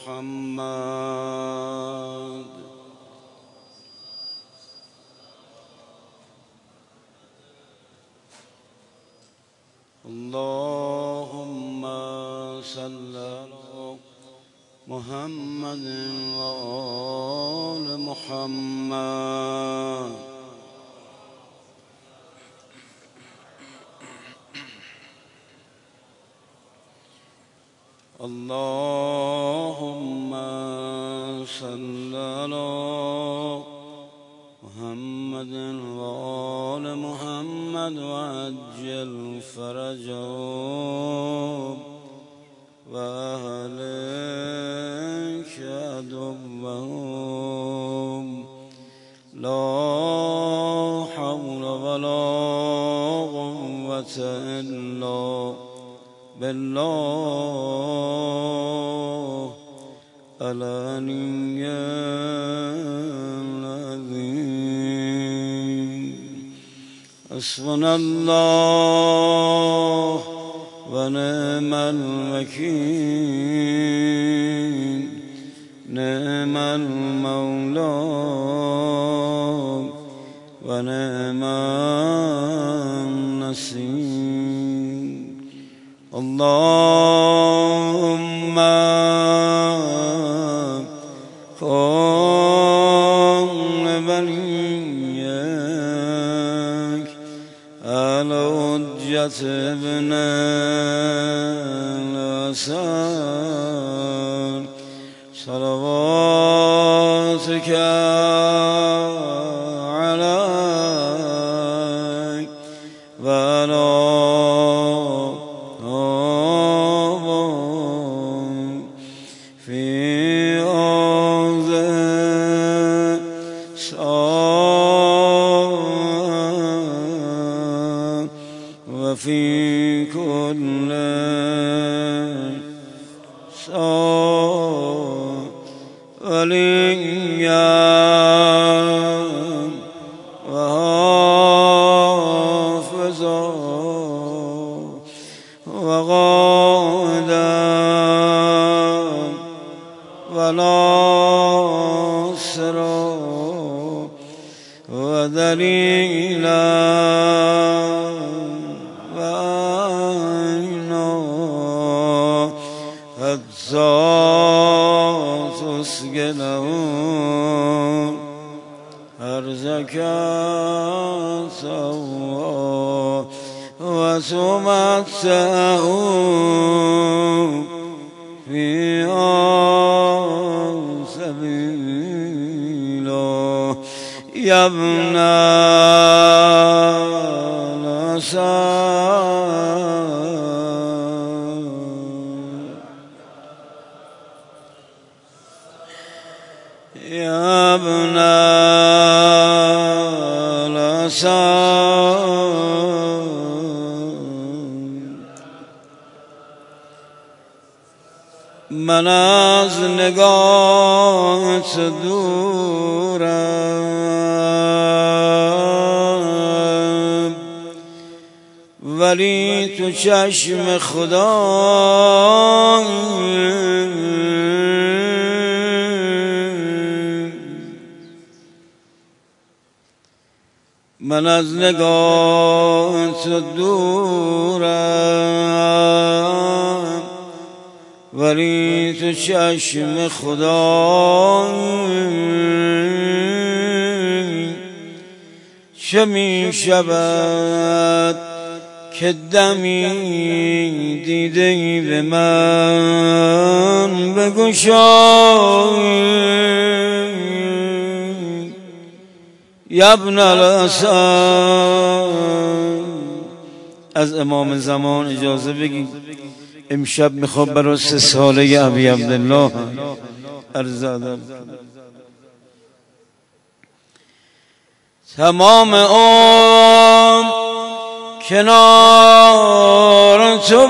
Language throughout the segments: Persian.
محمد اللهم صل على محمد وآل محمد اللهم صل على محمد وآل محمد وعجل فرجهم وأهلك عدوهم لا حول ولا قوة إلا بالله العلي العظيم حسبنا الله ونعم الوكيل نعم المولى ونعم النصير اللهم كن وليك على حجة ابن الحسن صلواتك عليك وعلى وفي كل صار وليا وحافظا وغادا وناصرا ودليلا تسقله أرزك سوى وسمته في سبيله يا ابن يا ابن الحسن من از نگاهت دورم ولی تو چشم خدا من از نگاهت دورم ولی تو چشم خدا چه می شود که دمی دیده ای به من بگشای یا ابن الحسن. از امام زمان اجازه بگید امشب میخوام برای 3 ساله ابی عبدالله عرض ادب. تمام عمر کنار تو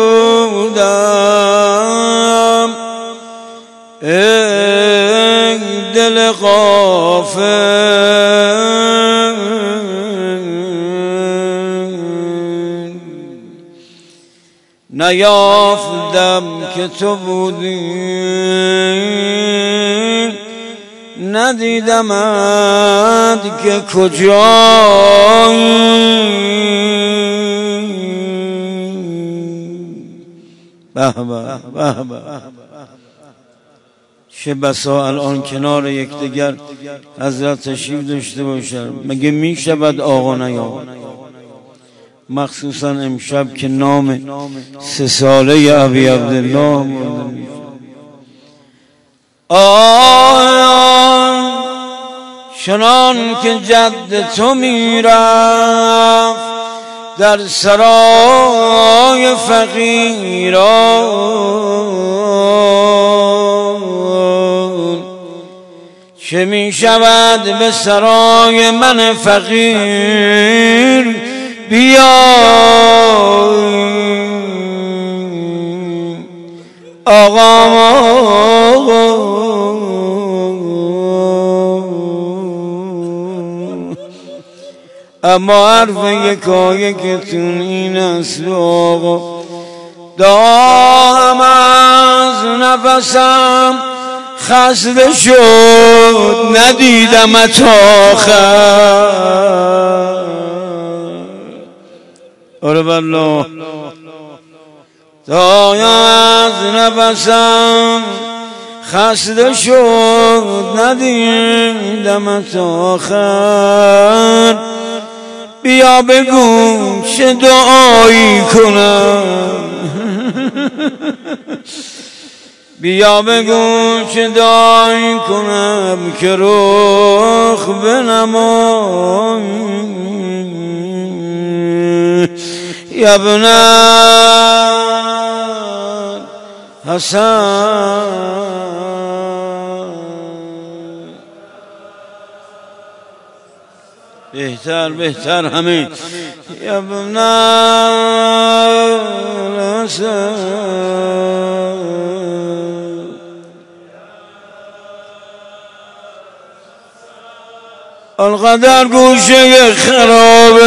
بودم ای دل غافل، نیافتم که تو بودی، ندیدمت که کجایی. به به به چه بسا الان کنار یکدیگر حضرت تشریف داشته باشند. مگه می شود آقا نیامد؟ مخصوصا امشب که نام 3 ساله ابی عبدالله مرده می شود. چنان که جد تو می رفت در سرای فقیران، چه می شود به سرای من فقیر بیا آقا. اما حرف یکایکتون این است آقا، دام از نفسم خسته شد ندیدمت آخر. آره والله دام از نفسم خسته شد ندیدمت آخر. بیا بگو چه دعایی کنم، بیا بگو چه دعایی کنم که رخ بنمایی. یا ابن حسن بهتر همه یا ابن حسن. القدر گوشه خراب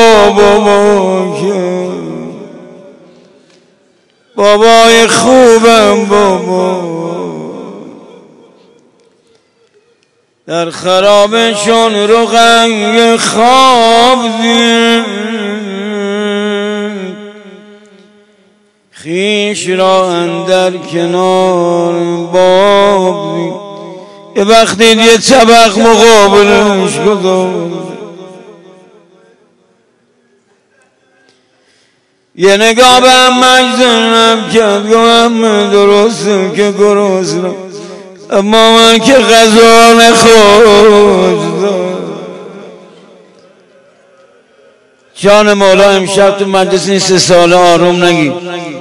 بابای خوبم بابا، در خرابشون رقیه خواب دید، خیش را اندر کنار باب دید. یه وقتی یه طبق مقابلش گذاشت، یه نگاه به مجزنم کرد، گوهم درسته که گرسنم اما من که غذا نخوردم. جان مولا امشب تو مجلس این 3 ساله آروم نگی،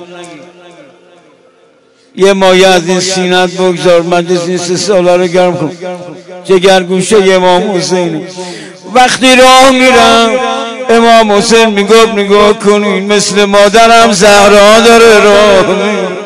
یه مایه از این سینت بگذار، مجلس این 3 ساله رو گرم کن. جگرگوشه امام حسین وقتی راه میرم امام حسین میگفت نگاه کنین مثل مادرم زهرا داره راه میره.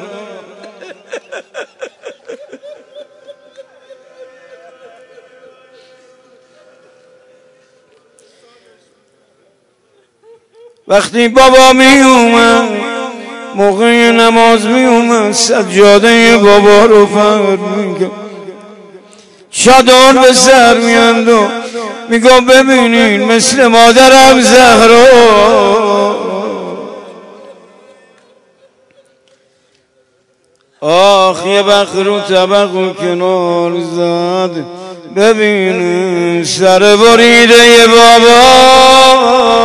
وقتی بابا می اومد موقع نماز می اومد سجاده بابا رو فرد میکرد، چادر به سر میاند و میگو ببینین مثل مادرم زهرا. آخ یه بخرو طبق کنار زد ببین سر بریده یه بابا.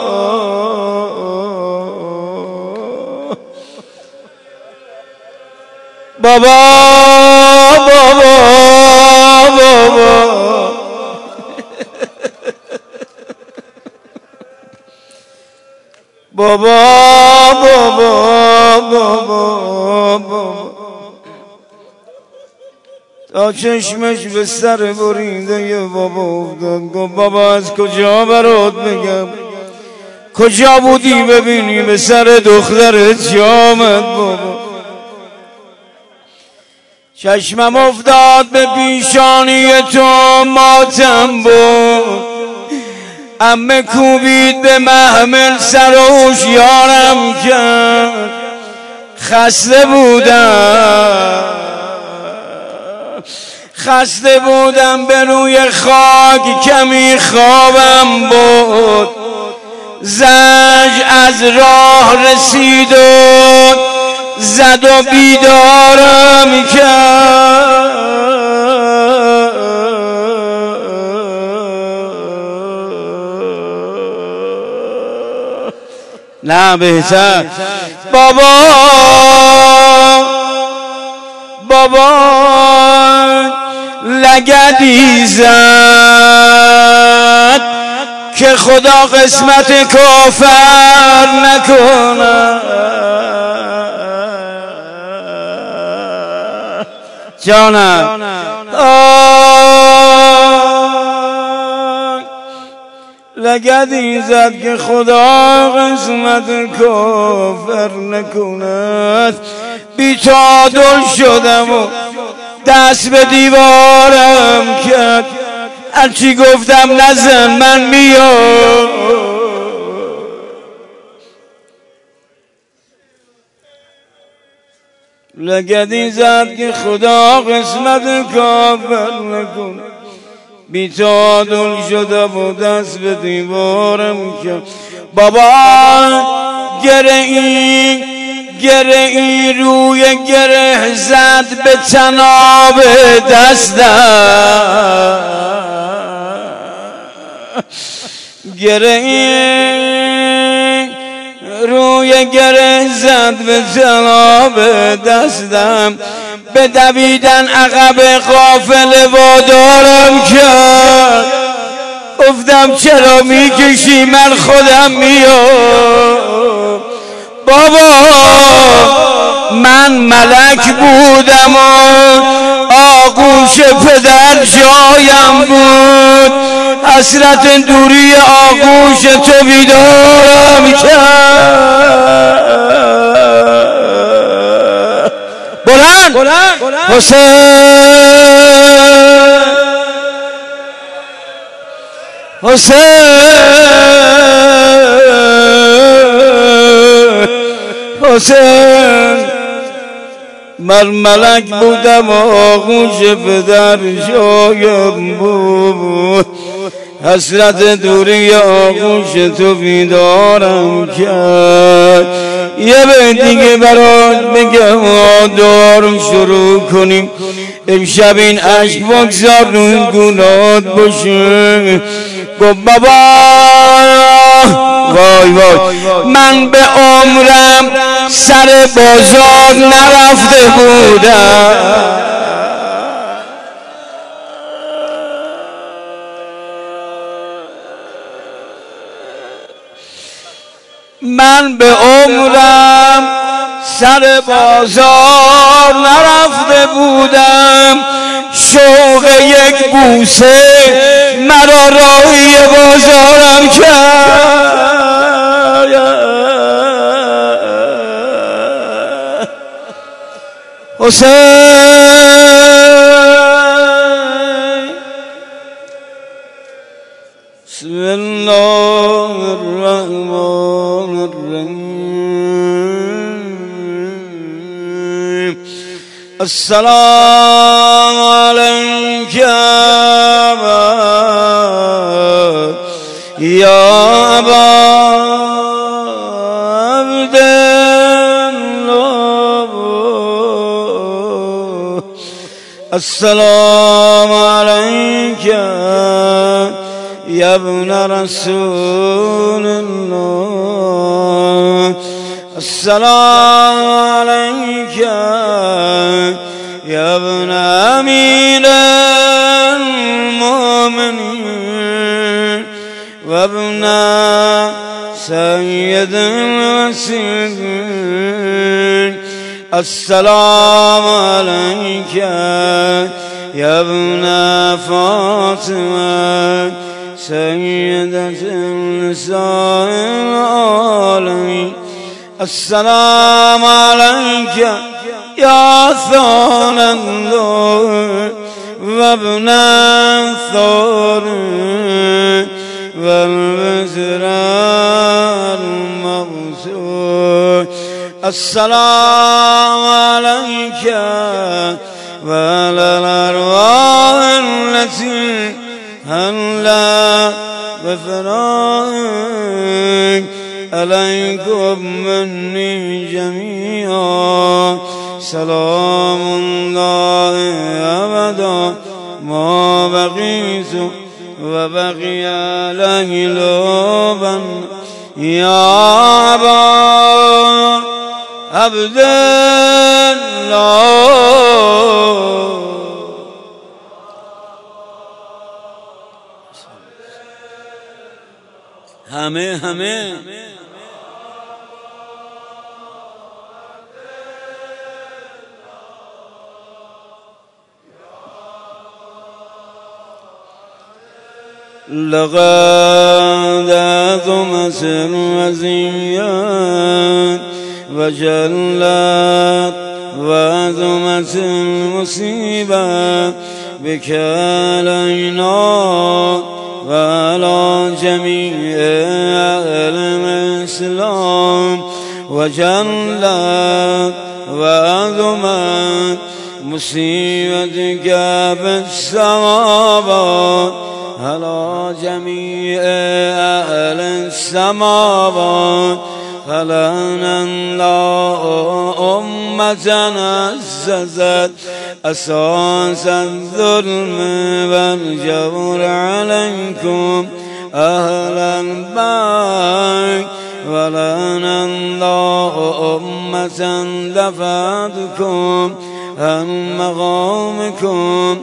بابا بابا بابا بابا بابا بابا تا چشمش به سر بریده یه بابا افتاد. گفت بابا از کجا برات بگم، کجا بودی ببینی به سر دخترت چه آمد بابا. چشمم افتاد به پیشانی تو ماتم بود، عمه کوبید به محمل سر و هوشیارم کرد خسته بودم به روی خاک کمی خوابم بود زنگ از راه رسید و زد و بیدارم کرد نه بهتر بابا لگدی زد که خدا قسمت کافر نکنه جانم لگدی زد که خدا قسمت کافر نکند بی تعادل شدم و دست به دیوارم کرد هرچی گفتم نزن من میام لگدی زد که خدا قسمت کافر نکند بی تعادل شدم و دست به دیوارم کرد بابا گره این روی گره زد به تناب دستم گره این روی گره زد به تناب دستم به دویدن عقب قافله وادارم کرد گفتم چرا میکشی من خودم میام بابا من ملک بودم و آغوش پدر جایم بود حسرت دوری آغوش تو بیدارم کرد بلند حسین من ملک بودم آغوش پدر جایم بود حسرت دوری آغوش تو بیدارم کرد یه به دیگه برات بگم آدارم شروع کنیم امشب این عشق بگذار رو این گونات باشه گفت بابا وای من به عمرم سر بازار نرفته بودم من به عمرم سر بازار نرفته بودم شوق یک بوسه مرا راهی بازارم کرد حسین بسم الله الرحمن الرحیم السلام علیک یا ابا عبدالله السلام علیک یا ابن رسول الله السلام علیک یا ابن امیر المؤمنین و ابن سید المسیحین السلام علیک یا ابن فاطمه سيدة النساء العالمين السلام عليك يا ثان النور وابن الثور والبزر المبسوط السلام عليك وعلى الأرواح التي هلا بفراق عليكم مني جميعا سلام الله أبدا ما بقيت وبقي عليه لوبا يا أبا عبد الله همه لقد أذمت الوزيات وجلت وأذمت المصيبة بك علينا وعلى جميع أهل الإسلام وجلت وأذمت مصيبتك بالسماوات على جميع أهل السماوات فلعنا الله أمة عززت أساس الظلم والجور عليكم أهل البيت ولعنا الله أمة دفعتكم عن مقامكم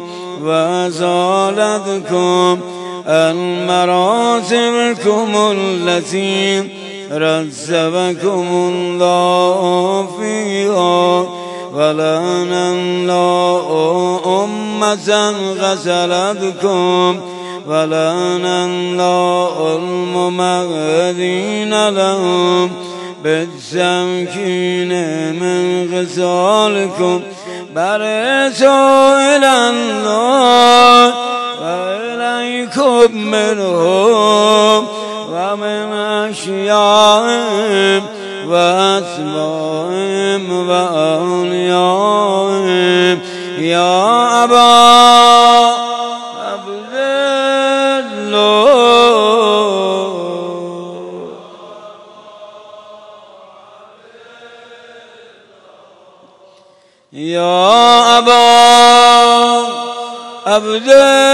وأزالتكم عن مراتبكم التي رزقكم الله فيها ولعنا الله أمة غسلتكم ولعنا الله الممهدين لهم بالتمكين من غسالكم برئتوا إلى الله وإليكم منهم ومن أشيائهم وأتباعهم وأوليائهم يا أبا عبد الله يا أبا عبد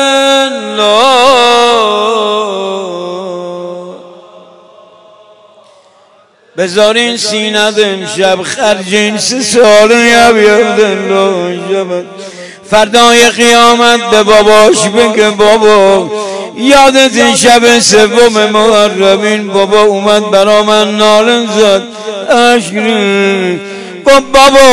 الله بذارین سینه امشب خرجین 3 سال یاد الله شبت فردای قیامت به باباش بگه بابا یادت این شب 3 محرم بابا اومد برا من ناله زد اشک گفت بابا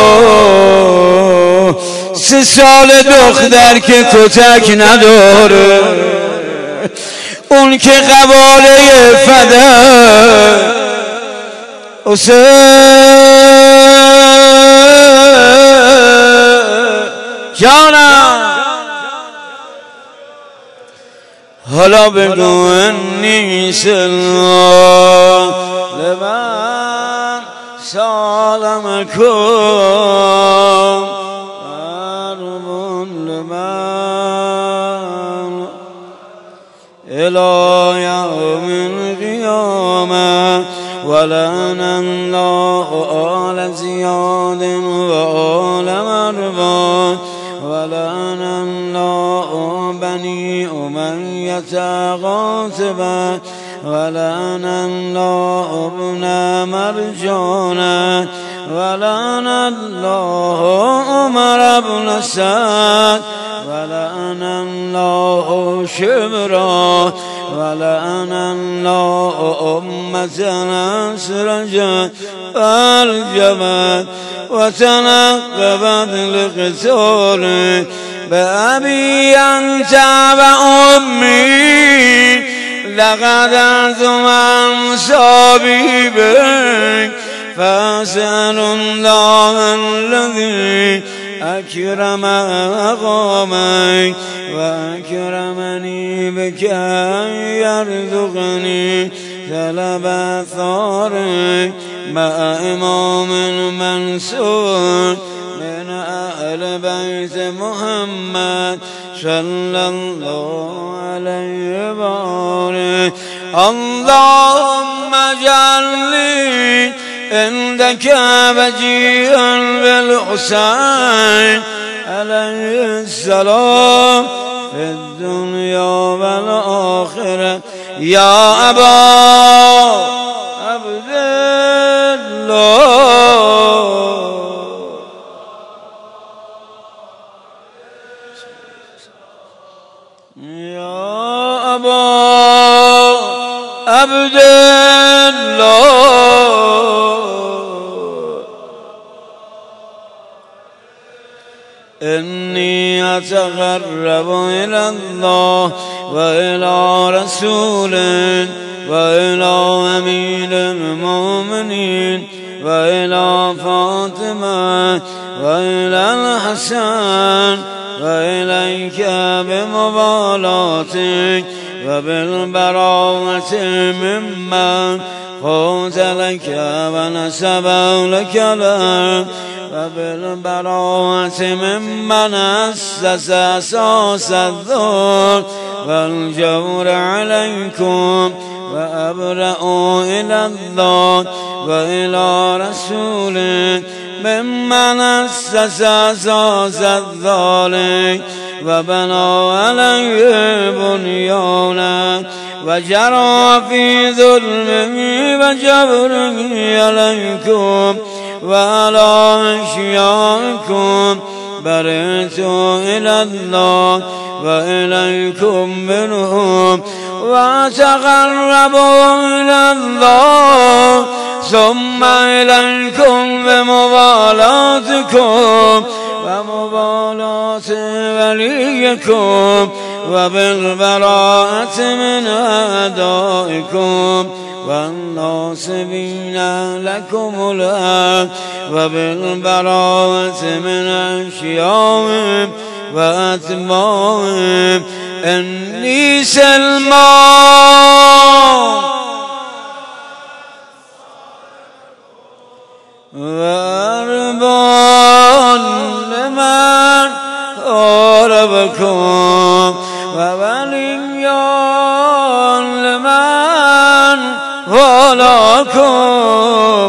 3 سال دختر که کتک نداره اون که قباله فدر حسین جانم حالا بگو انی سلام لمن سالمکم قرب لمن الى یوم القیامه ولعنا الله آل زیاد و آل مروان ولعنا الله بني أمية غاصبا ولعنا الله ابن مرجانا ولعنا الله عمر بن سعد ولعنا الله شبرا ولعنا الله أمة أسرجت فالجمت وتنقبت القتال بأبي أنت وأمي لقد أنتم عن صبيبك فأسأل الله الذي أكرم مقامك وأكرمني بك يرزقني طلب الثار مع إمام منصور من أهل بيت محمد صلى الله عليه وآله. اللهم اجعلني عندك وجيها بالحسين عليه السلام في الدنيا والآخرة يا أبا عبد الله. يا أبا عبد الله إني أتقرب إلى الله وإلى رسوله وإلى أمير المؤمنين وإلى فاطمة وإلى الحسن وإليك بمبالاتك وبالبراءة ممن قتلك ونسب لك له وبالبراءة ممن أسس أساس الذل والجور عليكم وأبرأ إلى الله وإلى رسوله ممن أسس أساس الظالم وبنى عليه بنيانا وجرى في ظلمه وجبره عليكم وعلى أشيائكم برئت إلى الله وإليكم منهم وأتقربوا إلى الله ثم إليكم بمبالاتكم ومبالاة وليكم وبالبراءة من أعدائكم والناصبين لكم الحق وبالبراءة من أشيائهم وأتباعهم إني سلمان وأربان لمن قربكم ووليان لمن ولاكم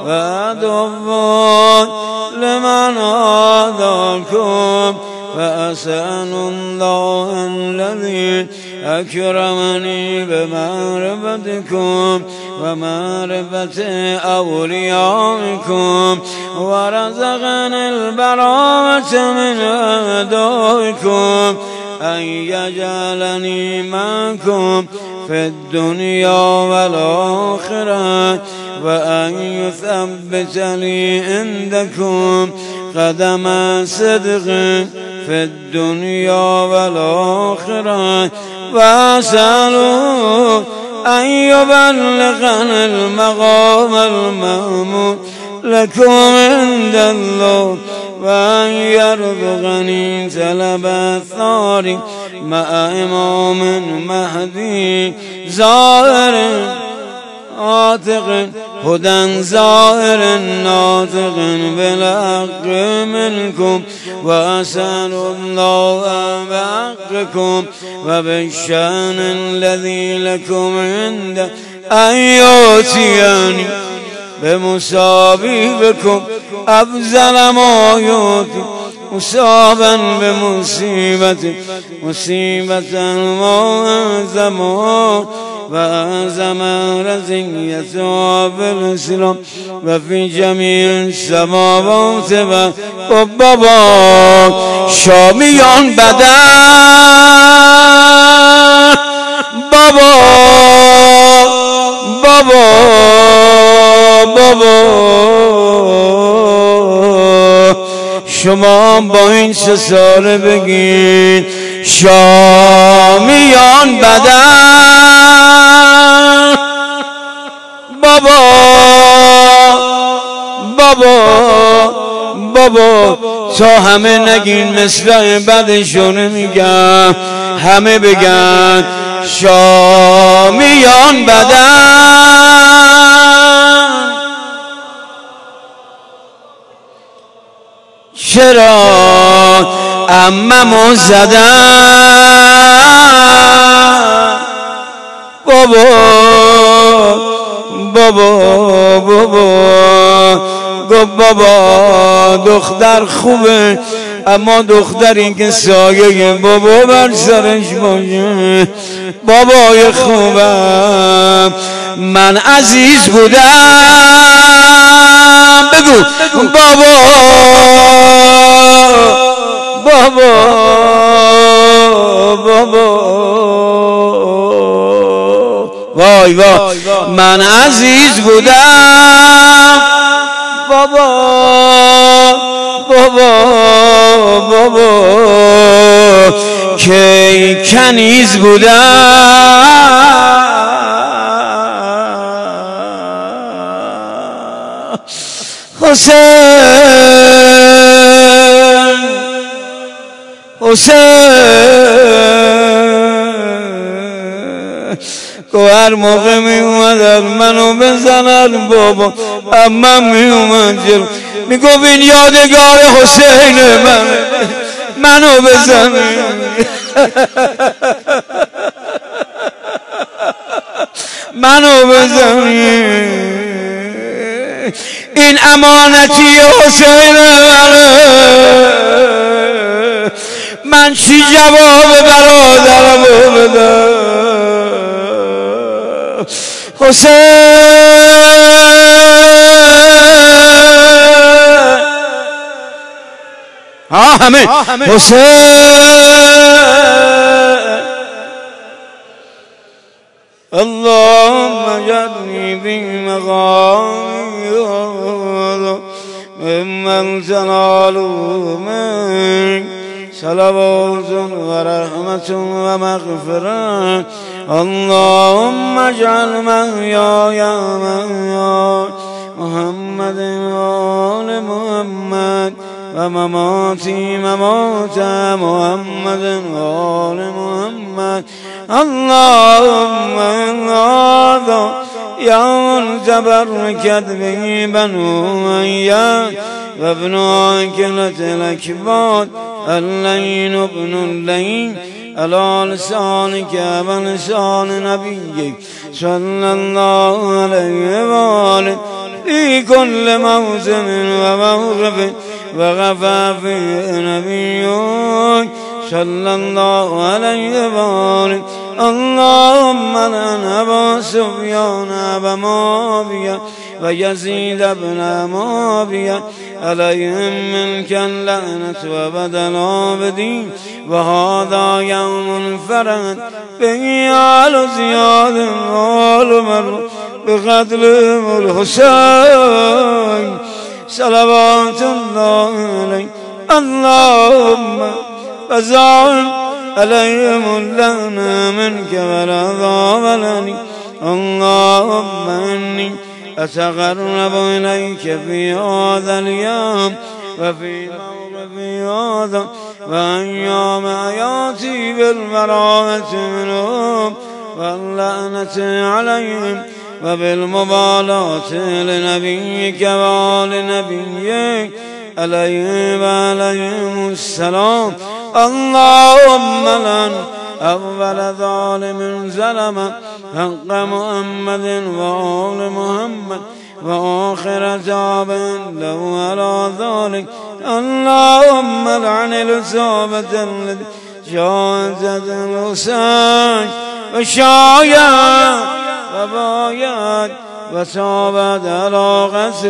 وعدوان لمن عاداكم وأسأل الله الذي أكرمني بمعرفتكم ومعرفة أوليائكم ورزقني البراءة من أعدائكم أن يجعلني معكم في الدنيا والآخرة وأن يثبت لي عندكم قدم صدق في الدنيا والآخرة وأسأله أن يبلغني المقام المحمود لكم عند الله وأن يرزقني طلب الثار مع إمام مهدي زائر عاتق هدى زائر ناطق بالحق منكم وأسأل الله بحقكم وبالشأن الذي لكم عنده أن يؤتيني بمصابيبكم أفضل ما يؤتي مصابا بمصيبة مصيبة وأعظم وأعظم رزية بالإسلام وفي جميع السماوات والأرض شامیان بدن بابا بابا بابا شما با این سه ساله بگین شامیان بدن بابا بابا بابا تا همه نگین مثل بدشون میگم همه بگن شامیان بدن چرا عممو زدن بابا گفت بابا دختر خوبه اما دختری که سایه بابا بر سرش باشه بابای خوبم من عزیز بودم بگو بابا وای من عزیز بودم بابا که کنیز بودم که هر موقع می اومدن منو بزنن بابا اما می اومد جلو می گفت این یادگار حسین منو بزن منو بزن این امانتی حسین من چی جواب برادرمو بدم حسین همه حسین اللهم اجعلني في مقامي ممن تنال منك صلوات ورحمة ومغفرة اللهم اجعل محياي محيا محمد وآل محمد ومماتي ممات محمد وآل محمد اللهم هذا يوم تبركت به بنو أياد وابن عاقلة الأكباد اللين ابن اللين على لسانك ولسان نبيك صلى الله عليه وآله في كل موسم وموقف وغفى فيه نبيك صلى الله عليه وآله اللهم لعن أبا سفيان أبا معاوية ويزيد بن معاوية عليهم منك اللعنة وبدل العابدين وهذا يوم فرد به آل زياد وآل مر بقتلهم الحسين صلوات الله عليه اللهم فزعل عليهم اللعنة منك والعذاب الأليم اللهم إني أتقرب إليك في هذا اليوم وفي موقف هذا وأيام حياتي بالبراءة منهم واللعنة عليهم وبالمبالاة لنبيك وآل نبيك عليه وعليهم السلام اللهم لن أول ظالم ظلم حق محمد وآل محمد وآخر تاب له على ذلك اللهم لعن الإصابة التي شاهدت الحسين وشايعت وبايعت وصابت على غسل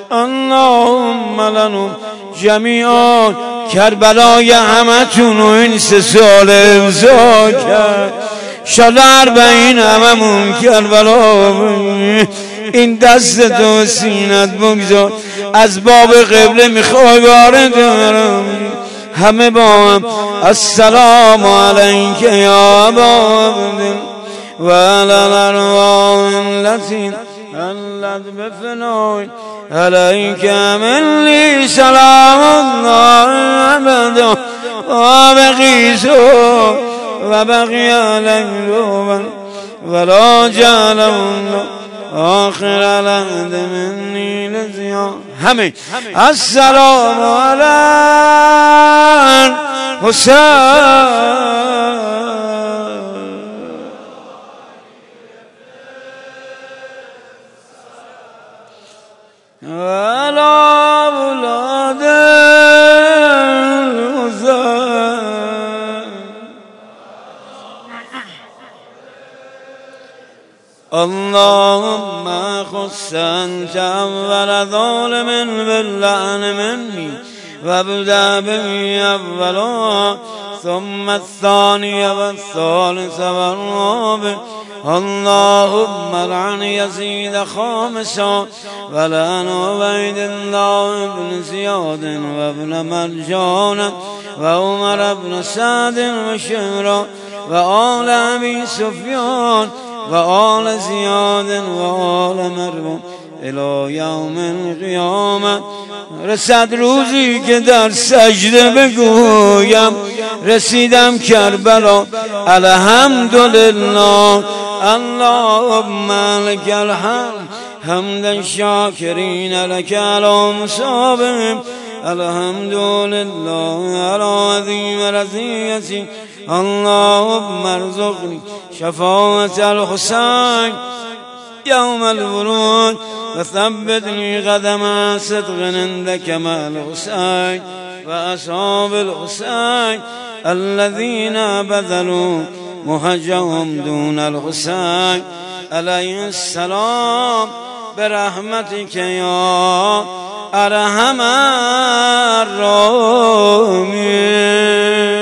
اللهم لنم جمیعا کربلای همتون و این 3 سال امضا کرد شاید 40 هممون کربلا این دست تو سینت بگذار از باب قبله میخوای وارد دارم همه با هم السلام علیک یا ابا عبد و علی الارواح التي حلت بفنای عليك مني سلام الله أبدا وبقيسه وبقي ليل ولا جعله آخر العهد مني لزيان همه السلام على الحسين وعلى أولاد الحسين اللهم خص أنت أول ظالم باللعن مني وابدأ به أولا ثم الثاني والثالث والرابع اللهم لعن يزيد خامسا ولعن عبيد الله بن زياد وابن مرجان وعمر بن سعد وشهرا وآل أبي سفيان وآل زياد وآل مروان الى یوم القیامت. رسد روزی که در سجده بگویم رسیدم کربلا الحمدلله اللهم لك الحمد حمد الشاکرین لك على مصابهم الحمدلله على عظیم رضیتی اللهم ارزقني شفاعة الحسين يوم الورود وثبتني قدم صدق عندك مع الحسين وأصحاب الحسين الذين بذلوا مهجهم دون الحسين عليه السلام برحمتك يا أرحم الراحمين.